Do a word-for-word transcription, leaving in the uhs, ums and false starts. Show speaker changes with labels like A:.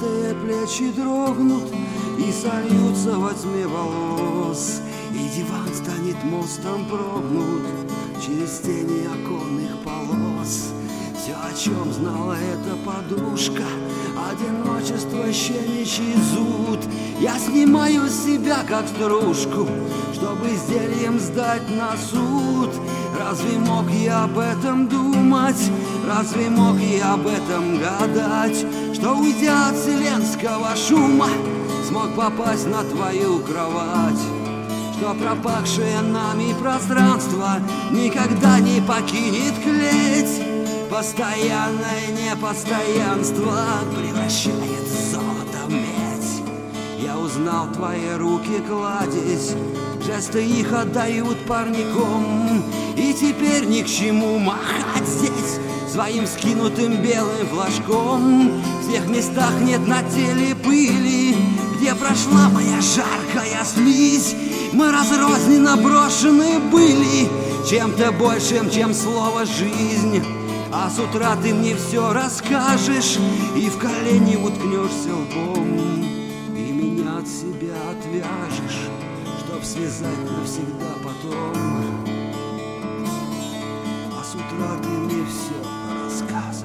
A: Покатые плечи дрогнут и сольются во тьме волос, и диван станет мостом, прогнут через тени оконных полос. Все, о чем знала эта подружка, одиночество, щеничий зуд. Я снимаю с себя, как стружку, чтобы зельем сдать на суд. Разве мог я об этом думать? Разве мог я об этом гадать? Что, уйдя от вселенского шума, смог попасть на твою кровать? Что пропахшее нами пространство никогда не покинет клеть? Постоянное непостоянство превращает золото в медь. Я узнал твои руки кладезь, жесты их отдают парником, и теперь ни к чему махать здесь своим скинутым белым флажком. В тех местах нет на теле пыли, где прошла моя жаркая слизь. Мы разрозненно брошены были чем-то большим, чем слово «жизнь». А с утра ты мне все расскажешь и в колени уткнешься лбом, и меня от себя отвяжешь, чтоб связать навсегда потом. А с утра ты мне все расскажешь.